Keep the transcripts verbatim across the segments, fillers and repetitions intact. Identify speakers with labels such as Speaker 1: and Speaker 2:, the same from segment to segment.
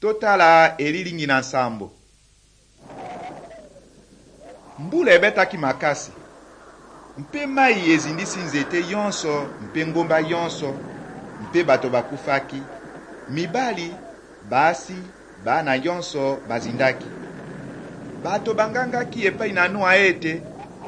Speaker 1: totala elilingi na nsambo. Mbula ebetaki makasi. Mpe mai ezindisi nzete yonso, mpe ngomba yonso, mpe bato bakufaki. Mibali, basi, bana yonso bazindaki. Bato bangangaki epai na Noa ete.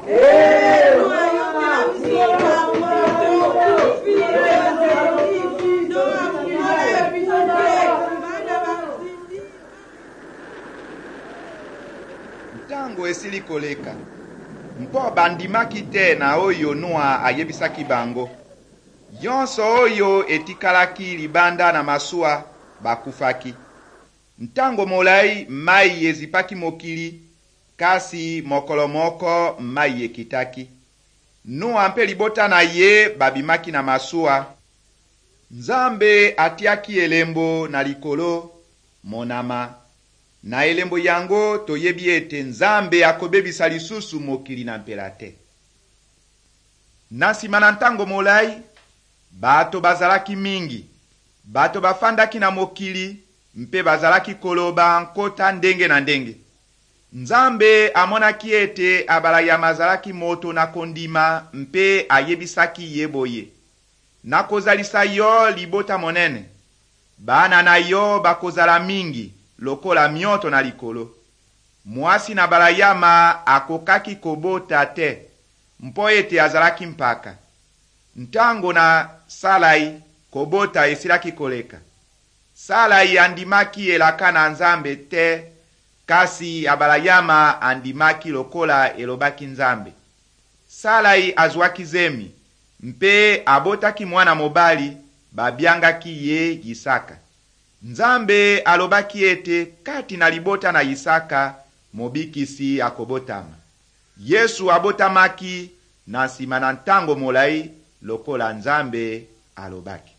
Speaker 1: Ntango esili koleka, mpo bandimaki te na oyo Noa ayebisaki bango. Yonso oyo etikalaki libanda na masuwa bakufaki. Ntango molai mai ezipaki mokili, kasi mokolo moko mai ekitaki. Noa mpe libota na ye babimaki na masuwa. Nzambe atiaki elembo na likolo monama. Na elembo yango toyebi ete Nzambe akobebisa lisusu mokili na mpela te. Na nsima na ntango molai, bato bazalaki mingi. Bato bafandaki na mokili, mpe bazalaki koloba nkota ndenge na ndenge. Nzambe amonaki ete abala ya mazalaki moto na kondima, mpe ayebisaki yeboye. Na kozalisa yo libota monene. Bana na yo bakozala mingi, lokola mioto na likolo. Mwasi na balayama akokaki kobota te, mpo ete azalaki mpaka. Ntango na Salai kobota esilaki koleka. Salai andimaki elaka na Nzambe te, kasi abalayama andimaki lokola elobaki Nzambe. Salai azwaki zemi, mpe abotaki mwana mobali, babiangaki ye Isaka. Nzambe alobaki ete kati na libota na Isaka, mobikisi akobotama. Yesu abotamaki na nsima na ntango molai lokola Nzambe alobaki.